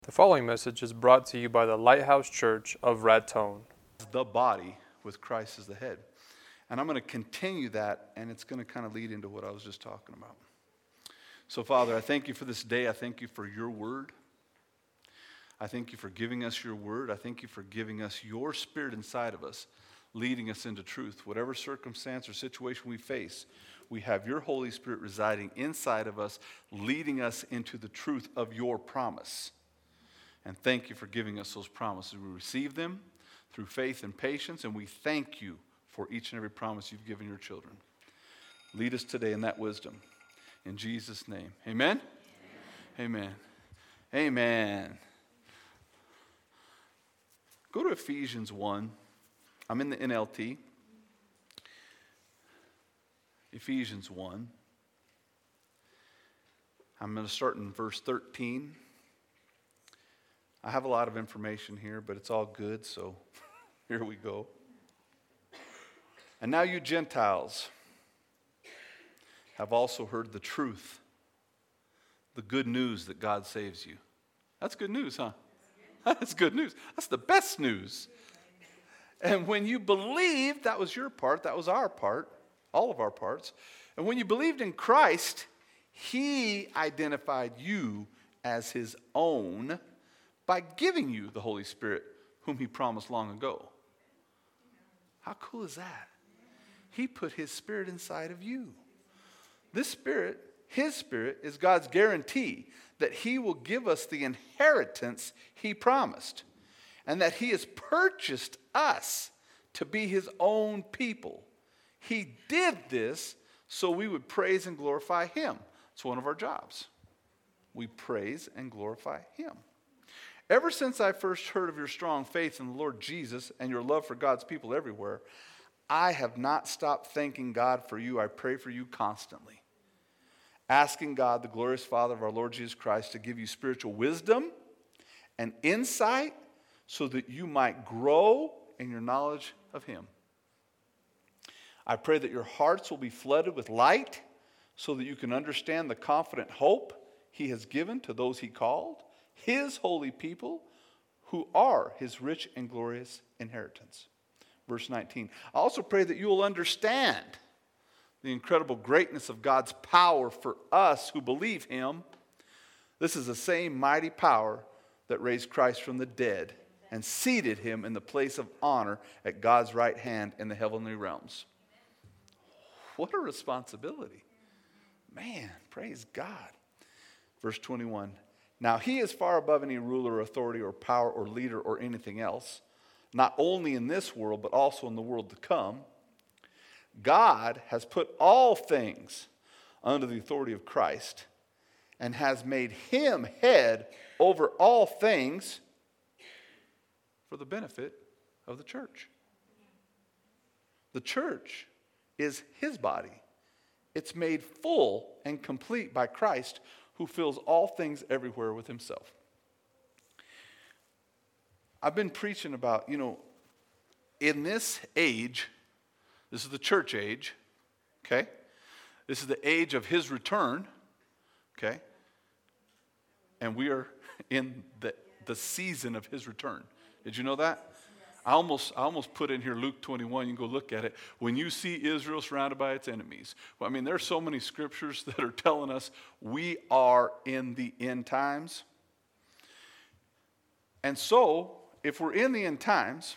The following message is brought to you by the Lighthouse Church of Raton. The body with Christ as the head. And I'm going to continue that, and it's going to kind of lead into what I was just talking about. So, Father, I thank you for this day. I thank you for your word. I thank you for giving us your word. I thank you for giving us your spirit inside of us, leading us into truth. Whatever circumstance or situation we face, we have your Holy Spirit residing inside of us, leading us into the truth of your promise. And thank you for giving us those promises. We receive them through faith and patience, and we thank you for each and every promise you've given your children. Lead us today in that wisdom. In Jesus' name. Amen? Amen. Amen. Go to Ephesians 1. I'm in the NLT. Ephesians 1. I'm going to start in verse 13. I have a lot of information here, but it's all good, so here we go. And now you Gentiles have also heard the truth, the good news that God saves you. That's good news, huh? That's good news. That's the best news. And when you believed, that was your part, that was our part, all of our parts. And when you believed in Christ, He identified you as His own by giving you the Holy Spirit, whom He promised long ago. How cool is that? He put His Spirit inside of you. This Spirit, His Spirit, is God's guarantee that He will give us the inheritance He promised, and that He has purchased us to be His own people. He did this so we would praise and glorify Him. It's one of our jobs. We praise and glorify Him. Ever since I first heard of your strong faith in the Lord Jesus and your love for God's people everywhere, I have not stopped thanking God for you. I pray for you constantly, asking God, the glorious Father of our Lord Jesus Christ, to give you spiritual wisdom and insight so that you might grow in your knowledge of Him. I pray that your hearts will be flooded with light so that you can understand the confident hope He has given to those He called, His holy people, who are His rich and glorious inheritance. Verse 19. I also pray that you will understand the incredible greatness of God's power for us who believe Him. This is the same mighty power that raised Christ from the dead and seated Him in the place of honor at God's right hand in the heavenly realms. What a responsibility. Man, praise God. Verse 21. Now He is far above any ruler, authority, or power, or leader, or anything else, not only in this world, but also in the world to come. God has put all things under the authority of Christ and has made Him head over all things for the benefit of the church. The church is His body. It's made full and complete by Christ, who fills all things everywhere with Himself. I've been preaching about, in this age, this is the church age, okay? This is the age of His return, okay? And we are in the season of His return. Did you know that? I almost put in here Luke 21. You can go look at it. When you see Israel surrounded by its enemies. Well, I mean, there's so many scriptures that are telling us we are in the end times. And so, if we're in the end times,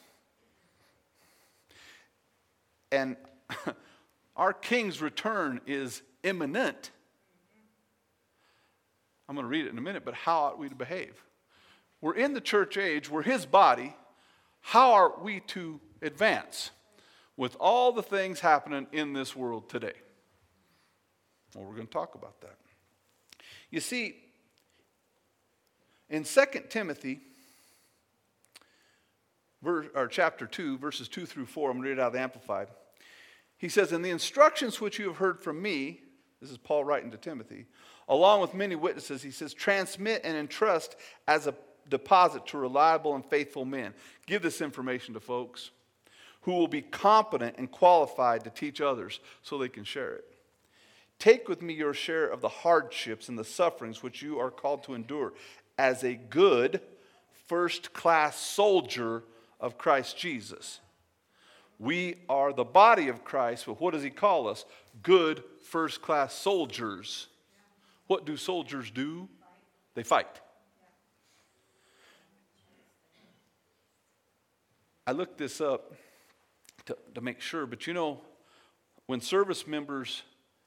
and our King's return is imminent, I'm going to read it in a minute, but how ought we to behave? We're in the church age. We're His body. How are we to advance with all the things happening in this world today? Well, we're going to talk about that. You see, in 2 Timothy, chapter 2, verses 2 through 4, I'm going to read it out of the Amplified. He says, "In the instructions which you have heard from me," this is Paul writing to Timothy, "along with many witnesses," he says, "transmit and entrust as a deposit to reliable and faithful men." Give this information to folks who will be competent and qualified to teach others so they can share it. Take with me your share of the hardships and the sufferings which you are called to endure as a good first-class soldier of Christ Jesus. We are the body of Christ, but what does he call us? Good first-class soldiers. What do soldiers do? They fight. I looked this up to make sure, but when service members,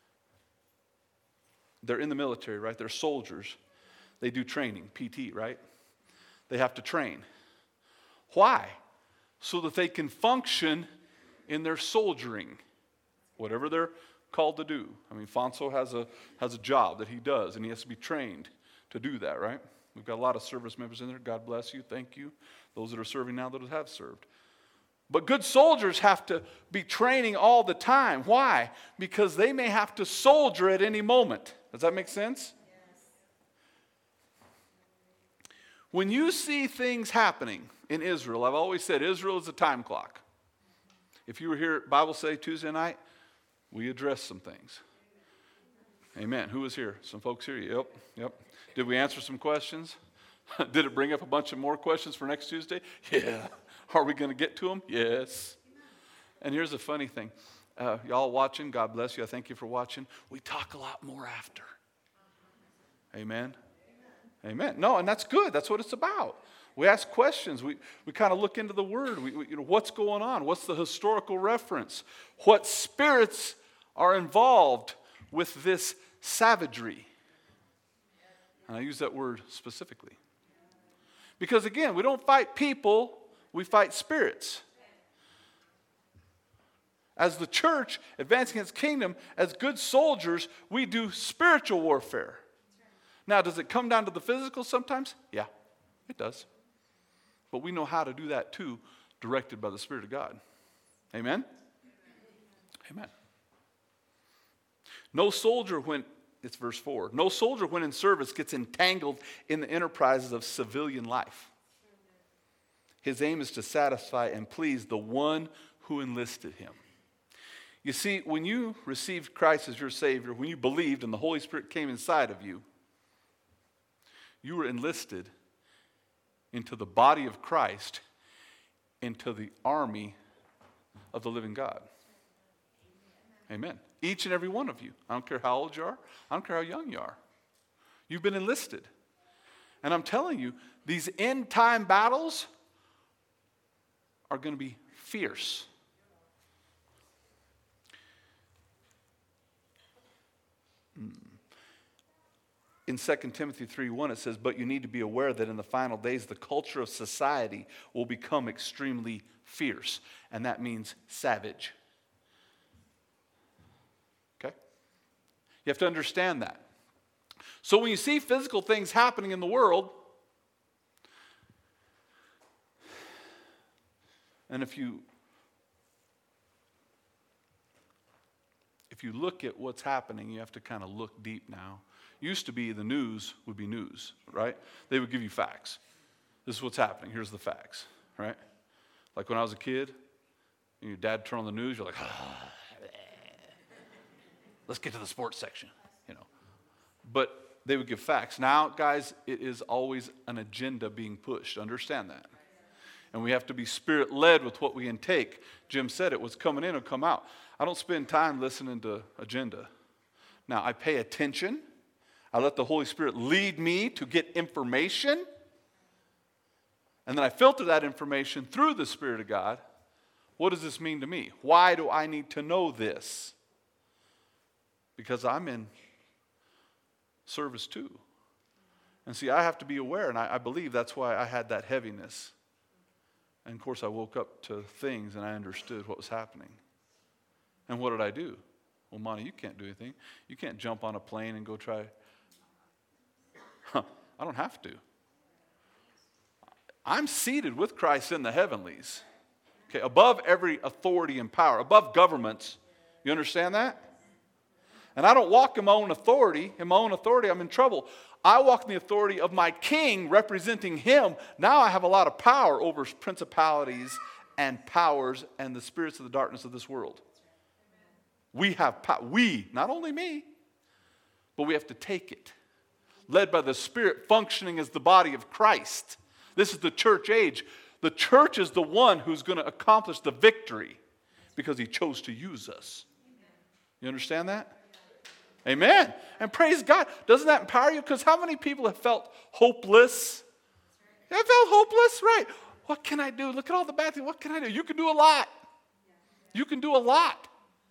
they're in the military, right? They're soldiers. They do training, PT, right? They have to train. Why? So that they can function in their soldiering, whatever they're called to do. I mean, Fonso has a job that he does, and he has to be trained to do that, right? We've got a lot of service members in there. God bless you. Thank you. Those that are serving now that have served. But good soldiers have to be training all the time. Why? Because they may have to soldier at any moment. Does that make sense? Yes. When you see things happening in Israel, I've always said Israel is a time clock. If you were here at Bible Study Tuesday night, we addressed some things. Amen. Who was here? Some folks here? Yep. Did we answer some questions? Did it bring up a bunch of more questions for next Tuesday? Yeah. Are we going to get to them? Yes. And here's the funny thing. Y'all watching, God bless you. I thank you for watching. We talk a lot more after. Amen. Amen. No, and that's good. That's what it's about. We ask questions. We kind of look into the Word. What's going on? What's the historical reference? What spirits are involved with this savagery? And I use that word specifically. Because again, we don't fight people, we fight spirits. As the church advancing its kingdom, as good soldiers, we do spiritual warfare. Now, does it come down to the physical sometimes? Yeah, it does. But we know how to do that too, directed by the Spirit of God. Amen? Amen. No soldier it's verse 4, no soldier when in service gets entangled in the enterprises of civilian life. His aim is to satisfy and please the one who enlisted him. You see, when you received Christ as your Savior, when you believed and the Holy Spirit came inside of you, you were enlisted into the body of Christ, into the army of the living God. Amen. Each and every one of you. I don't care how old you are. I don't care how young you are. You've been enlisted. And I'm telling you, these end time battles are going to be fierce. In 2 Timothy 3:1 it says, but you need to be aware that in the final days the culture of society will become extremely fierce. And that means savage. Okay? You have to understand that. So when you see physical things happening in the world, and if you look at what's happening, you have to kind of look deep now. Used to be the news would be news, right? They would give you facts. This is what's happening. Here's the facts, right? Like when I was a kid, and your dad turned on the news, you're like, let's get to the sports section, But they would give facts. Now, guys, it is always an agenda being pushed. Understand that. And we have to be Spirit-led with what we intake. Jim said it was coming in or come out. I don't spend time listening to agenda. Now, I pay attention. I let the Holy Spirit lead me to get information. And then I filter that information through the Spirit of God. What does this mean to me? Why do I need to know this? Because I'm in service too. And see, I have to be aware, and I believe that's why I had that heaviness. And of course, I woke up to things and I understood what was happening. And what did I do? Well, Monty, you can't do anything. You can't jump on a plane and go try. I don't have to. I'm seated with Christ in the heavenlies. Okay, above every authority and power, above governments. You understand that? And I don't walk in my own authority. In my own authority, I'm in trouble. I walk in the authority of my King, representing Him. Now I have a lot of power over principalities and powers and the spirits of the darkness of this world. We have power. We, not only me, but we have to take it. led by the Spirit, functioning as the body of Christ. This is the church age. The church is the one who's going to accomplish the victory because he chose to use us. You understand that? Amen. And praise God. Doesn't that empower you? Because how many people have felt hopeless? Have felt hopeless? Right. What can I do? Look at all the bad things. What can I do? You can do a lot. You can do a lot.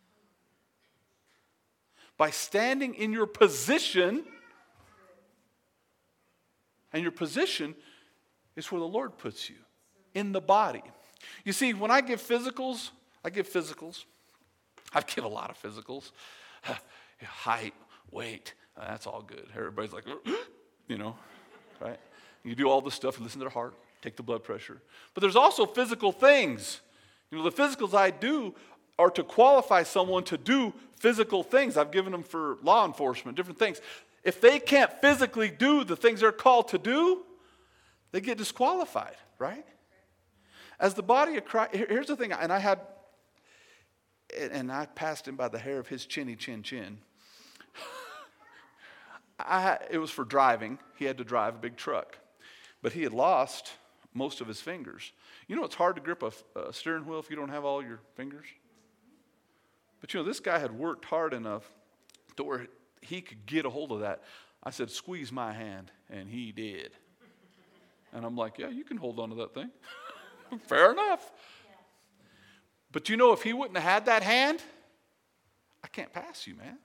By standing in your position, and your position is where the Lord puts you, in the body. You see, when I give physicals, I give a lot of physicals. Height, weight, that's all good. Everybody's like, right? You do all this stuff, listen to their heart, take the blood pressure. But there's also physical things. The physicals I do are to qualify someone to do physical things. I've given them for law enforcement, different things. If they can't physically do the things they're called to do, they get disqualified, right? As the body of Christ, here's the thing, and I passed him by the hair of his chinny chin chin. It was for driving. He had to drive a big truck. But he had lost most of his fingers. It's hard to grip a steering wheel if you don't have all your fingers. But this guy had worked hard enough to where he could get a hold of that. I said, squeeze my hand, and he did. And I'm like, yeah, you can hold on to that thing. Fair enough. But if he wouldn't have had that hand, I can't pass you, man.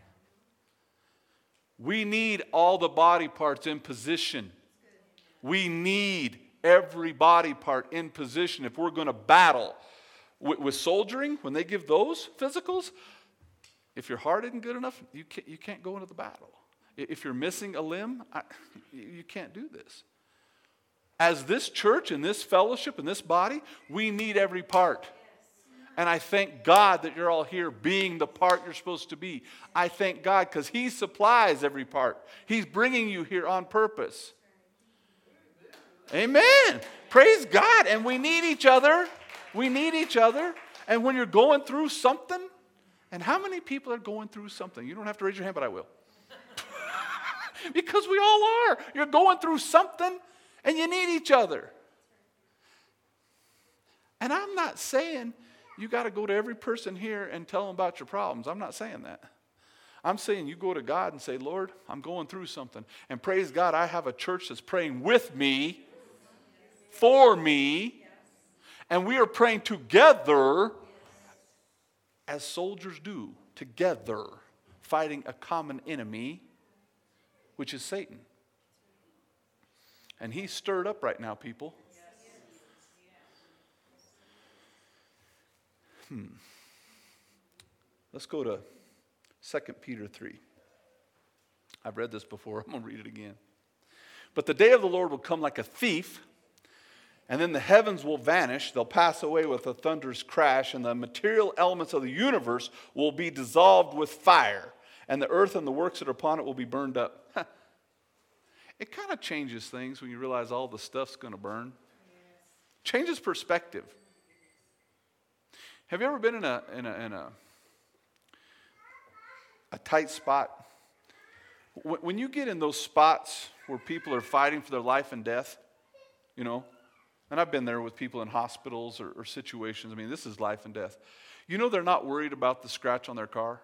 We need all the body parts in position. We need every body part in position if we're going to battle. With soldiering, when they give those physicals, if your heart isn't good enough, you can't go into the battle. If you're missing a limb, you can't do this. As this church and this fellowship and this body, we need every part. And I thank God that you're all here being the part you're supposed to be. I thank God because he supplies every part. He's bringing you here on purpose. Amen. Praise God. And we need each other. We need each other. And when you're going through something, and how many people are going through something? You don't have to raise your hand, but I will. Because we all are. You're going through something, and you need each other. And I'm not saying you got to go to every person here and tell them about your problems. I'm not saying that. I'm saying you go to God and say, Lord, I'm going through something. And praise God, I have a church that's praying with me, for me, and we are praying together as soldiers do, together, fighting a common enemy, which is Satan. And he's stirred up right now, people. Let's go to 2 Peter 3. I've read this before. I'm going to read it again. But the day of the Lord will come like a thief, and then the heavens will vanish. They'll pass away with a thunderous crash, and the material elements of the universe will be dissolved with fire, and the earth and the works that are upon it will be burned up. It kind of changes things when you realize all the stuff's going to burn. Changes perspective. Have you ever been in a tight spot? When you get in those spots where people are fighting for their life and death, and I've been there with people in hospitals or situations. I mean, this is life and death. They're not worried about the scratch on their car.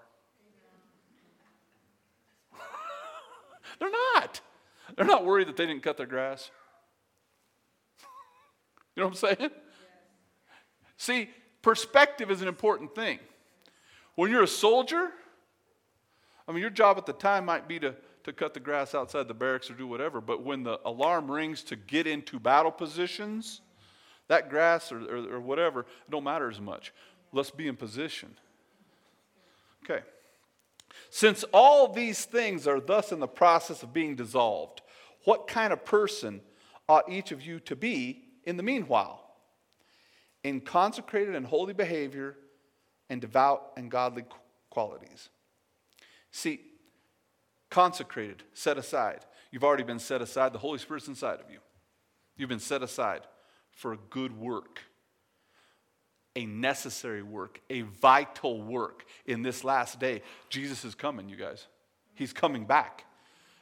They're not. They're not worried that they didn't cut their grass. You know what I'm saying? See, perspective is an important thing. When you're a soldier, your job at the time might be to cut the grass outside the barracks or do whatever, but when the alarm rings to get into battle positions, that grass or whatever, it don't matter as much. Let's be in position. Okay. Since all these things are thus in the process of being dissolved, what kind of person ought each of you to be in the meanwhile? In consecrated and holy behavior and devout and godly qualities. See, consecrated, set aside. You've already been set aside. The Holy Spirit's inside of you. You've been set aside for a good work, a necessary work, a vital work in this last day. Jesus is coming, you guys. He's coming back.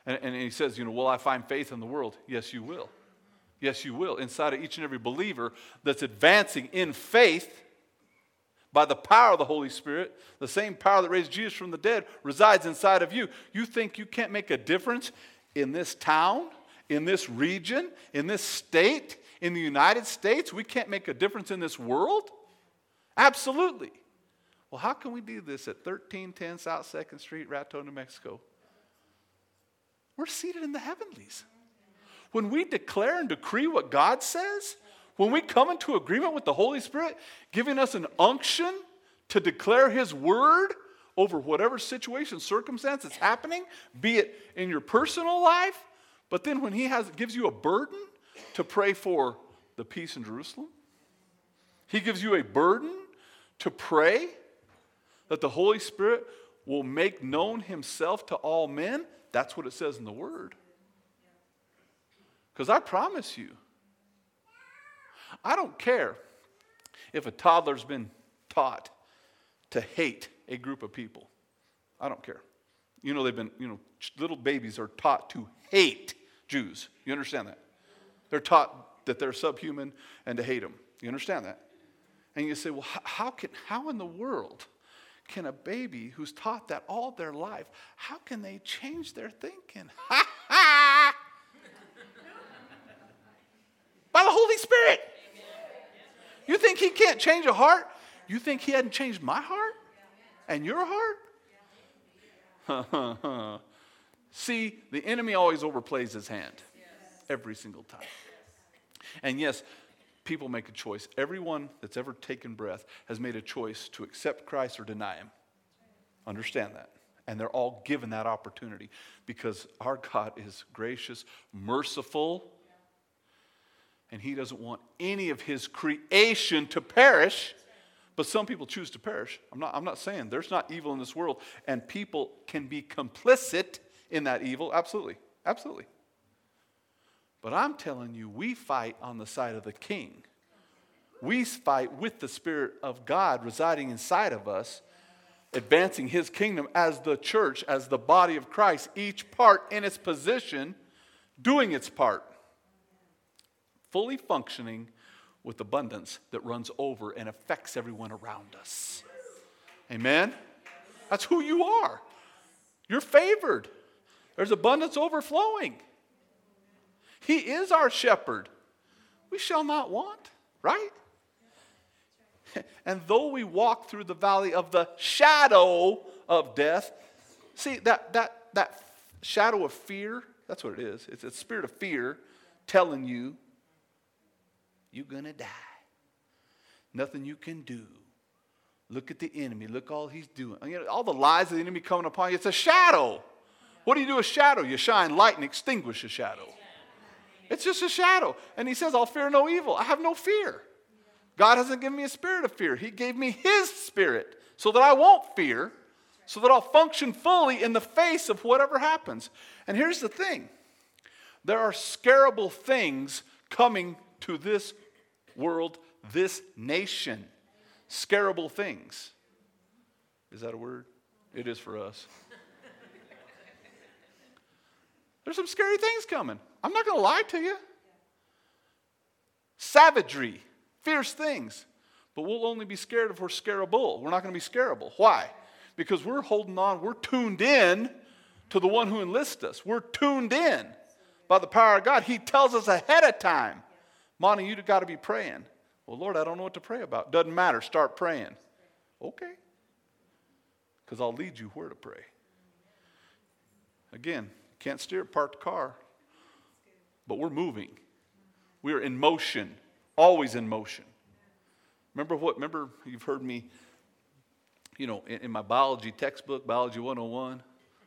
And he says, will I find faith in the world? Yes, you will. Yes, you will. Inside of each and every believer that's advancing in faith by the power of the Holy Spirit, the same power that raised Jesus from the dead resides inside of you. You think you can't make a difference in this town, in this region, in this state, in the United States? We can't make a difference in this world? Absolutely. Well, how can we do this at 1310 South 2nd Street, Raton, New Mexico? We're seated in the heavenlies. When we declare and decree what God says, when we come into agreement with the Holy Spirit, giving us an unction to declare His word over whatever situation, circumstance is happening, be it in your personal life, but then when He gives you a burden to pray for the peace in Jerusalem, He gives you a burden to pray that the Holy Spirit will make known Himself to all men. That's what it says in the Word. Because I promise you, I don't care if a toddler's been taught to hate a group of people. I don't care. Little babies are taught to hate Jews. You understand that? They're taught that they're subhuman and to hate them. You understand that? And you say, well, how in the world can a baby who's taught that all their life, how can they change their thinking? Ha ha! By the Holy Spirit. You think He can't change a heart? You think He hadn't changed my heart and your heart? See, the enemy always overplays his hand every single time. And yes, people make a choice. Everyone that's ever taken breath has made a choice to accept Christ or deny Him. Understand that. And they're all given that opportunity because our God is gracious, merciful, and He doesn't want any of His creation to perish. But some people choose to perish. I'm not saying there's not evil in this world, and people can be complicit in that evil. Absolutely. Absolutely. But I'm telling you, we fight on the side of the King. We fight with the Spirit of God residing inside of us, advancing His kingdom as the church, as the body of Christ, each part in its position, doing its part. Fully functioning with abundance that runs over and affects everyone around us. Amen? That's who you are. You're favored. There's abundance overflowing. He is our shepherd. We shall not want, right? And though we walk through the valley of the shadow of death, see, that shadow of fear, that's what it is. It's a spirit of fear telling you, you're going to die. Nothing you can do. Look at the enemy. Look all he's doing. All the lies of the enemy coming upon you. It's a shadow. What do you do with shadow? You shine light and extinguish a shadow. It's just a shadow. And He says, I'll fear no evil. I have no fear. God hasn't given me a spirit of fear. He gave me His Spirit so that I won't fear, so that I'll function fully in the face of whatever happens. And here's the thing. There are scarable things coming to this world, this nation. Scarable things. Is that a word? It is for us. There's some scary things coming. I'm not going to lie to you. Savagery, fierce things. But we'll only be scared if we're scarable. We're not going to be scarable. Why? Because we're holding on. We're tuned in to the one who enlists us. We're tuned in by the power of God. He tells us ahead of time. Monty, you've got to be praying. Well, Lord, I don't know what to pray about. Doesn't matter. Start praying. Okay. Because I'll lead you where to pray. Again, can't steer, park the car. But we're moving. We are in motion. Always in motion. Remember you've heard me, in my biology textbook, Biology 101.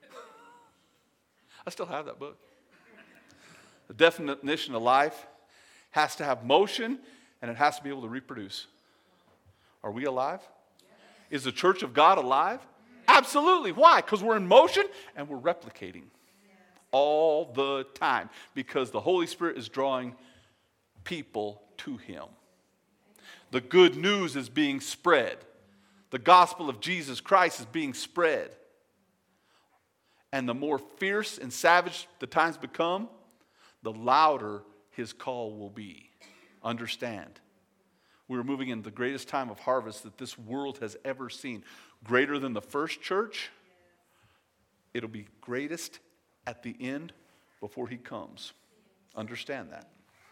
I still have that book. The definition of life has to have motion, and it has to be able to reproduce. Are we alive? Is the church of God alive? Absolutely. Why? Because we're in motion and we're replicating all the time because the Holy Spirit is drawing people to Him. The good news is being spread. The gospel of Jesus Christ is being spread. and the more fierce and savage the times become, the louder his call will be. Understand, we're moving into the greatest time of harvest that this world has ever seen. Greater than the first church. It'll be greatest at the end before he comes. Understand that.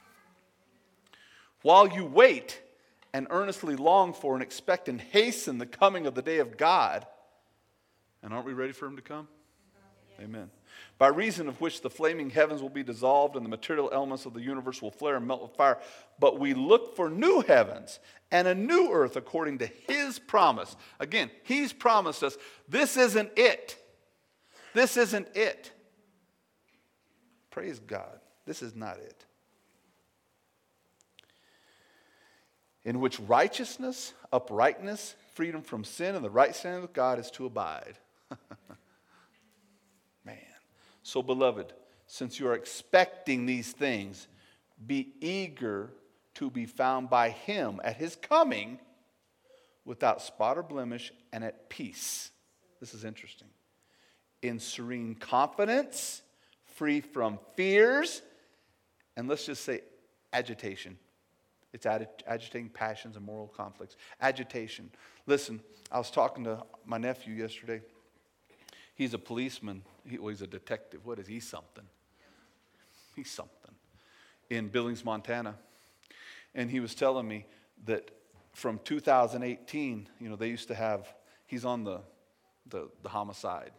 While you wait and earnestly long for and expect and hasten the coming of the day of God, and aren't we ready for him to come? Amen. By reason of which the flaming heavens will be dissolved and the material elements of the universe will flare and melt with fire. But we look for new heavens and a new earth according to his promise. Again, he's promised us this isn't it. This isn't it. Praise God. This is not it. In which righteousness, uprightness, freedom from sin, and the right standing with God is to abide. Man. So, beloved, since you are expecting these things, be eager to be found by him at his coming without spot or blemish and at peace. This is interesting. In serene confidence, free from fears, and let's just say agitation. It's agitating passions and moral conflicts. Agitation. Listen, I was talking to my nephew yesterday. He's a policeman. He's a detective. What is he? Something. He's something. In Billings, Montana. And he was telling me that from 2018, they used to have, he's on the homicide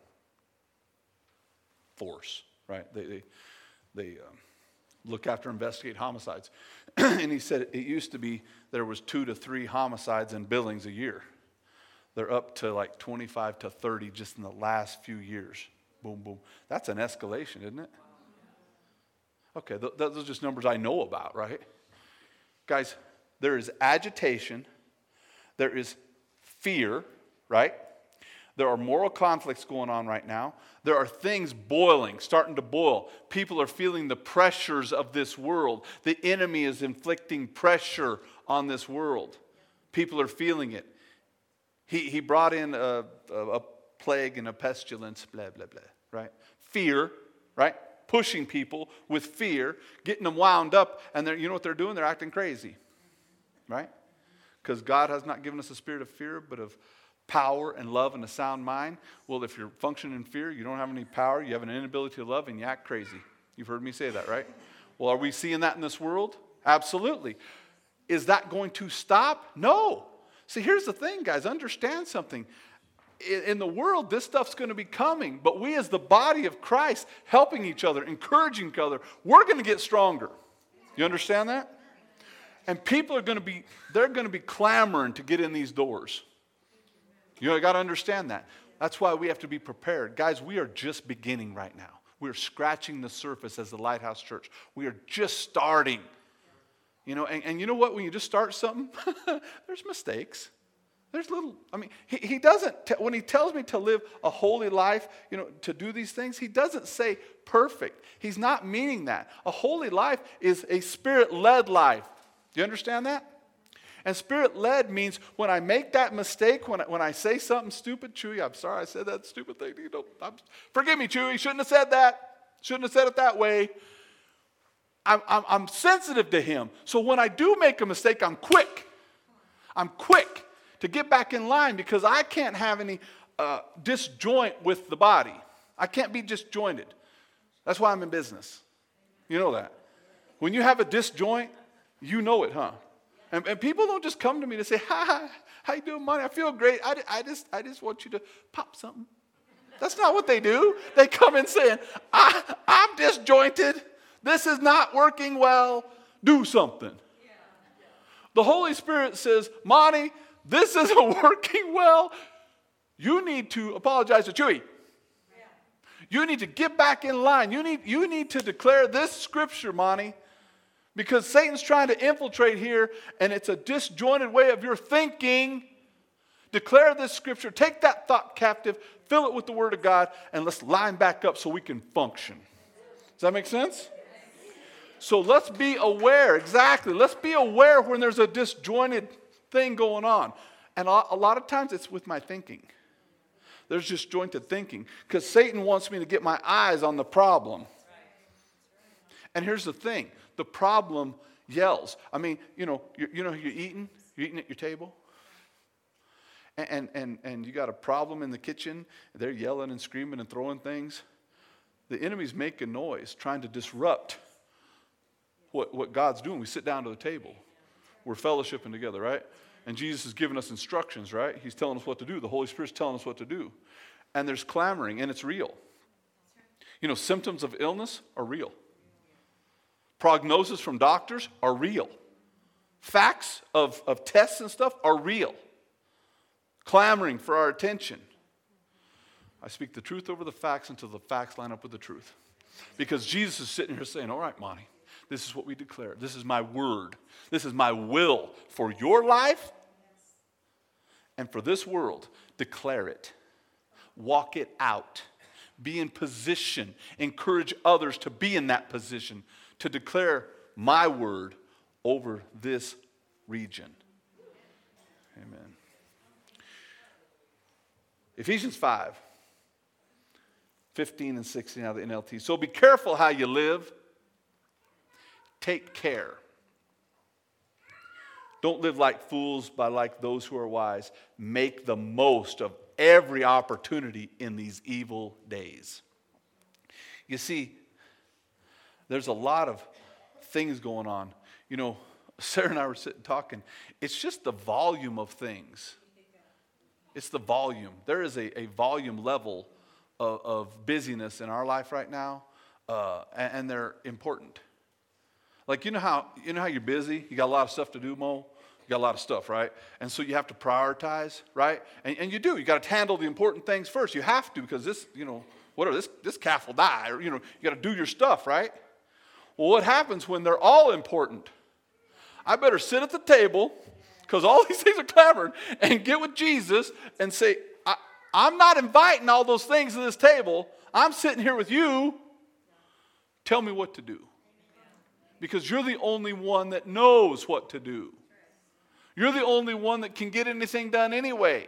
force, right? They look after, investigate homicides. And he said it used to be there was 2 to 3 homicides in Billings a year. They're up to like 25 to 30 just in the last few years. Boom, boom. That's an escalation, isn't it? Okay, those are just numbers I know about, right? Guys, there is agitation. There is fear, right? There are moral conflicts going on right now. There are things boiling, starting to boil. People are feeling the pressures of this world. The enemy is inflicting pressure on this world. People are feeling it. He brought in a plague and a pestilence, blah, blah, blah, right? Fear, right? Pushing people with fear, getting them wound up, and you know what they're doing? They're acting crazy, right? Because God has not given us a spirit of fear, but of power and love and a sound mind. Well, if you're functioning in fear, you don't have any power, you have an inability to love, and you act crazy. You've heard me say that, right? Well, are we seeing that in this world? Absolutely. Is that going to stop? No. See, here's the thing, guys. Understand something. In the world, this stuff's going to be coming, but we as the body of Christ, helping each other, encouraging each other, we're going to get stronger. You understand that? And people are going to be clamoring to get in these doors. You got to understand that. That's why we have to be prepared. Guys, we are just beginning right now. We're scratching the surface as the Lighthouse Church. We are just starting. And you know what? When you just start something, there's mistakes. There's he doesn't, when he tells me to live a holy life, to do these things, he doesn't say perfect. He's not meaning that. A holy life is a spirit-led life. Do you understand that? And spirit-led means when I make that mistake, when I say something stupid, Chewy, I'm sorry I said that stupid thing. Forgive me, Chewy, shouldn't have said that. Shouldn't have said it that way. I'm sensitive to him. So when I do make a mistake, I'm quick. I'm quick to get back in line because I can't have any disjoint with the body. I can't be disjointed. That's why I'm in business. You know that. When you have a disjoint, you know it, huh? And people don't just come to me to say, hi, how you doing, Monty? I feel great. I just want you to pop something. That's not what they do. They come in saying, I'm disjointed. This is not working well. Do something. The Holy Spirit says, Monty, this isn't working well. You need to apologize to Chewy. You need to get back in line. You need to declare this scripture, Monty. Because Satan's trying to infiltrate here, and it's a disjointed way of your thinking. Declare this scripture. Take that thought captive. Fill it with the Word of God, and let's line back up so we can function. Does that make sense? So let's be aware. Exactly. Let's be aware when there's a disjointed thing going on. And a lot of times it's with my thinking. There's disjointed thinking. Because Satan wants me to get my eyes on the problem. And here's the thing. The problem yells. I mean, you're eating. You're eating at your table. And you got a problem in the kitchen. They're yelling and screaming and throwing things. The enemy's making noise, trying to disrupt what God's doing. We sit down to the table. We're fellowshipping together, right? And Jesus is giving us instructions, right? He's telling us what to do. The Holy Spirit's telling us what to do. And there's clamoring, and it's real. Symptoms of illness are real. Prognosis from doctors are real. Facts of tests and stuff are real. Clamoring for our attention. I speak the truth over the facts until the facts line up with the truth. Because Jesus is sitting here saying, all right, Monty, this is what we declare. This is my word. This is my will for your life and for this world. Declare it. Walk it out. Be in position. Encourage others to be in that position, to declare my word over this region. Amen. Ephesians 5, 15 and 16 out of the NLT. So be careful how you live. Take care. Don't live like fools, but like those who are wise. Make the most of every opportunity in these evil days. You see, there's a lot of things going on. Sarah and I were sitting talking. It's just the volume of things. It's the volume. There is a volume level of busyness in our life right now, and they're important. Like, you know how you're busy? You got a lot of stuff to do, Mo? You got a lot of stuff, right? And so you have to prioritize, right? And you do. You got to handle the important things first. You have to, because this calf will die. Or, you got to do your stuff, right? Well, what happens when they're all important? I better sit at the table, because all these things are clamoring, and get with Jesus and say, I'm not inviting all those things to this table. I'm sitting here with you. Tell me what to do. Because you're the only one that knows what to do. You're the only one that can get anything done anyway.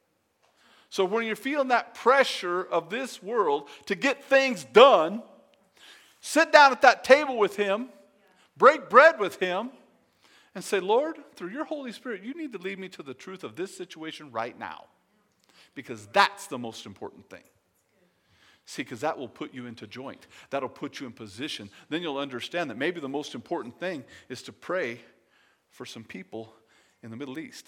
So when you're feeling that pressure of this world to get things done, sit down at that table with him, break bread with him, and say, Lord, through your Holy Spirit, you need to lead me to the truth of this situation right now. Because that's the most important thing. See, because that will put you into joint. That'll put you in position. Then you'll understand that maybe the most important thing is to pray for some people in the Middle East.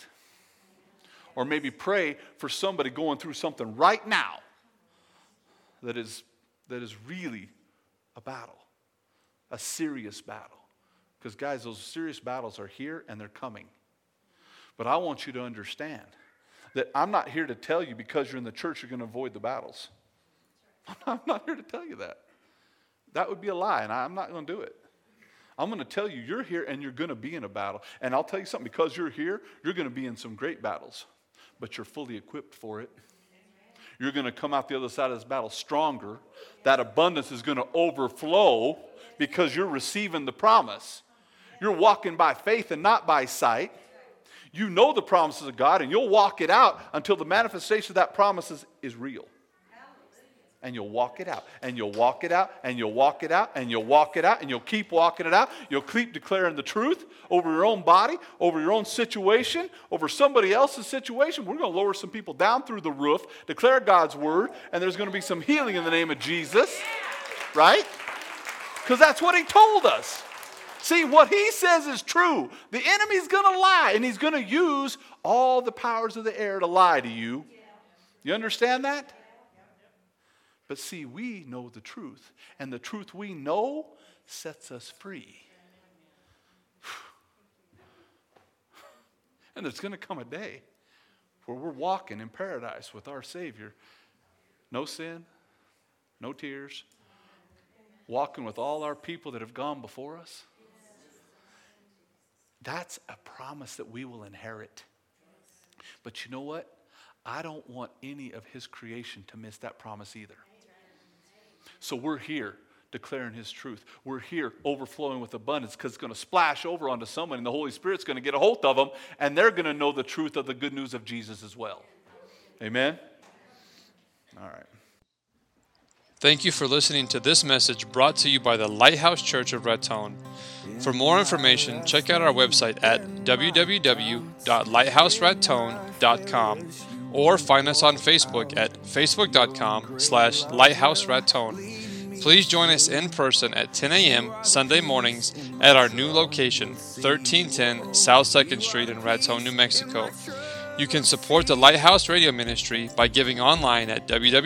Or maybe pray for somebody going through something right now that is really a battle, a serious battle. Because, guys, those serious battles are here and they're coming. But I want you to understand that I'm not here to tell you because you're in the church you're going to avoid the battles. I'm not here to tell you that. That would be a lie, and I'm not going to do it. I'm going to tell you you're here and you're going to be in a battle. And I'll tell you something, because you're here, you're going to be in some great battles. But you're fully equipped for it. You're going to come out the other side of this battle stronger. That abundance is going to overflow because you're receiving the promise. You're walking by faith and not by sight. You know the promises of God, and you'll walk it out until the manifestation of that promise is real. And you'll walk it out, and you'll walk it out, and you'll walk it out, and you'll walk it out, and you'll keep walking it out. You'll keep declaring the truth over your own body, over your own situation, over somebody else's situation. We're going to lower some people down through the roof, declare God's word, and there's going to be some healing in the name of Jesus. Right? Because that's what he told us. See, what he says is true. The enemy's going to lie, and he's going to use all the powers of the air to lie to you. You understand that? But see, we know the truth, and the truth we know sets us free. And there's going to come a day where we're walking in paradise with our Savior. No sin, no tears, walking with all our people that have gone before us. That's a promise that we will inherit. But you know what? I don't want any of his creation to miss that promise either. So we're here declaring his truth. We're here overflowing with abundance because it's going to splash over onto someone, and the Holy Spirit's going to get a hold of them, and they're going to know the truth of the good news of Jesus as well. Amen? All right. Thank you for listening to this message brought to you by the Lighthouse Church of Raton. For more information, check out our website at www.lighthouseraton.com or find us on Facebook at facebook.com/lighthouseraton. Please join us in person at 10 a.m. Sunday mornings at our new location, 1310 South 2nd Street in Raton, New Mexico. You can support the Lighthouse Radio Ministry by giving online at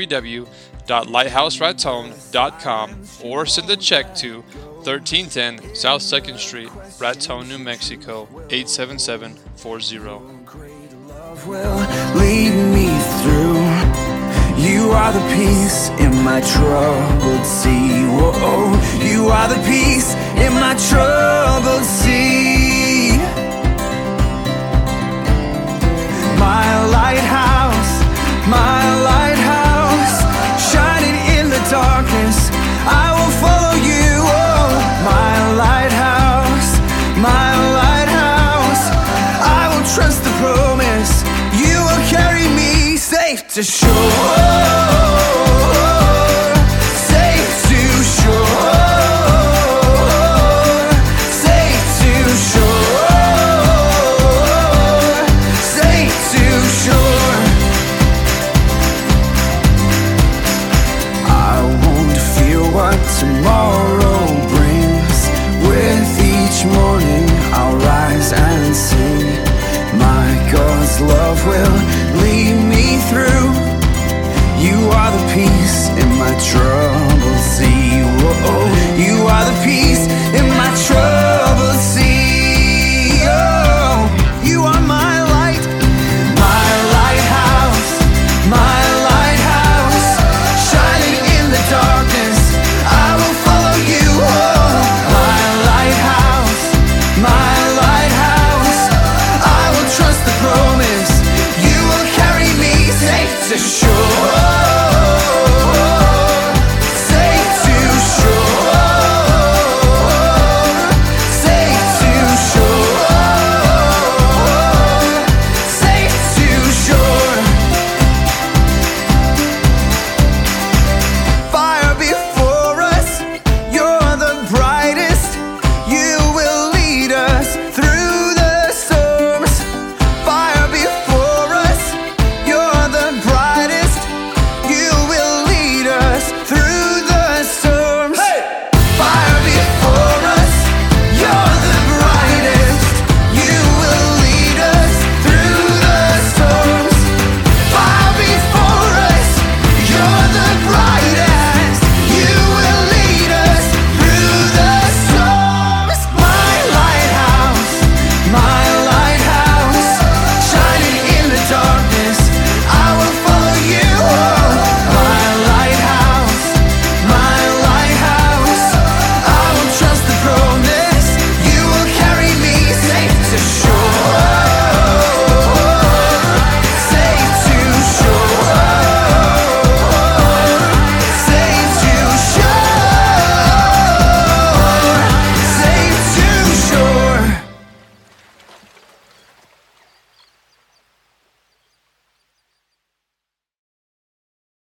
www.lighthouseraton.com or send a check to 1310 South 2nd Street, Raton, New Mexico, 87740. Love will lead me through. You are the peace in my troubled sea. Whoa, you are the peace in my troubled sea. My lighthouse, shining in the darkness, I will follow you. Oh, my lighthouse, I will trust the promise. You will carry me safe to shore, safe to shore, safe to shore, safe to shore. I won't fear what tomorrow brings. With each morning I'll rise and sing. My God's love will lead me through. You are the peace in my troubled sea. Whoa, you are the peace in my troubled sea. Oh, you are my light, my lighthouse, shining in the darkness. I will follow you. Oh, my lighthouse, I will trust the promise. You will carry me safe to shore.